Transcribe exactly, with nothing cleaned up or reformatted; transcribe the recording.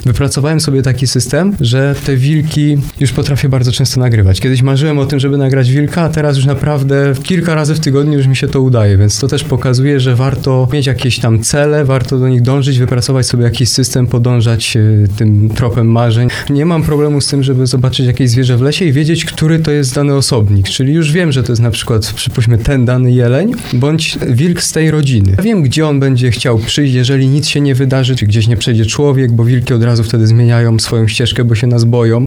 wypracowałem sobie taki system, że te wilki już potrafię bardzo często nagrywać. Kiedyś marzyłem o tym, żeby nagrać wilka, a teraz już naprawdę kilka razy w tygodniu już mi się to udaje, więc to też pokazuje, że warto mieć jakieś tam cele, warto do nich dążyć, wypracować sobie jakiś system, podążać y, tym tropem marzeń. Nie mam problemu z tym, żeby zobaczyć jakieś zwierzę w lesie i wiedzieć, który to jest dany osobnik, czyli już wiem, że to jest na przykład, przypuśćmy, ten dany jeleń, bądź wilk z tej rodziny. Ja wiem, gdzie on będzie chciał przyjść, jeżeli nic się nie wydarzy, czy gdzieś nie przejdzie człowiek, bo wilki od razu wtedy zmieniają swoją ścieżkę, bo się nas boją.